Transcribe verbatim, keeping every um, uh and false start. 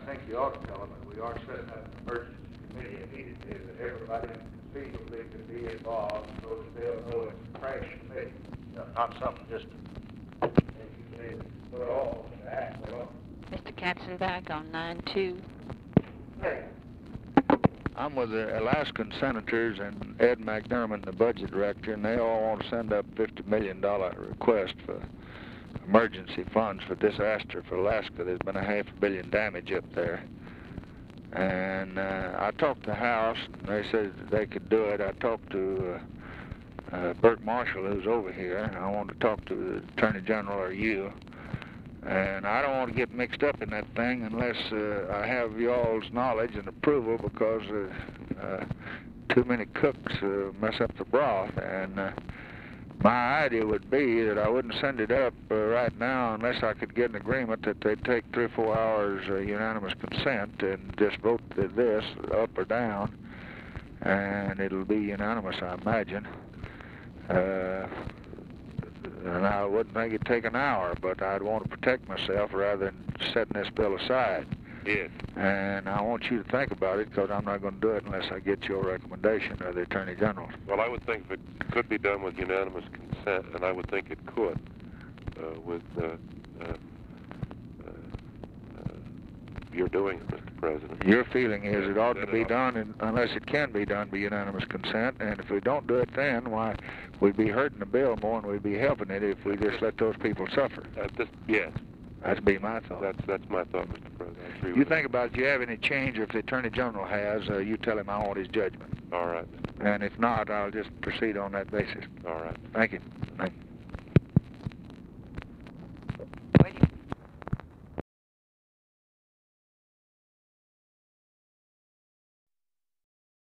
think you ought to tell them that we are setting up an emergency committee immediately, that everybody conceivably could be involved, so that they'll know it's a crash committee, you know, not something just to put all in the act. Well, Mister Katzenbach on nine two. hey. I'm with the Alaskan senators and Ed McDermott, the budget director, and they all want to send up fifty million dollar request for emergency funds for disaster for Alaska. There's been a half a billion damage up there. And uh, I talked to the House, and they said that they could do it. I talked to uh, uh, Burt Marshall, who's over here, and I want to talk to the Attorney General or you. And I don't want to get mixed up in that thing unless uh, I have y'all's knowledge and approval, because uh, uh, too many cooks uh, mess up the broth. And uh, my idea would be that I wouldn't send it up uh, right now unless I could get an agreement that they'd take three or four hours uh, unanimous consent and just vote this up or down, and it'll be unanimous, I imagine. Uh, And I wouldn't think it'd take an hour, but I'd want to protect myself rather than setting this bill aside. Yes. And I want you to think about it, because I'm not going to do it unless I get your recommendation or the Attorney General's. Well, I would think if it could be done with unanimous consent, and I would think it could, uh, with uh, uh, uh, uh, you're doing it, Mister President. Your feeling is Yeah, it ought then to be it ought- done, and unless it can be done by unanimous consent. And if we don't do it then, why, we'd be hurting the bill more than we'd be helping it if we just let those people suffer. Uh, this, yes, That'd be my thought. that's that's my thought, Mister President. I agree You with think about it. If you have any change, or if the Attorney General has, uh, you tell him I want his judgment. that. All right, And if not, I'll just proceed on that basis. all right. Thank you.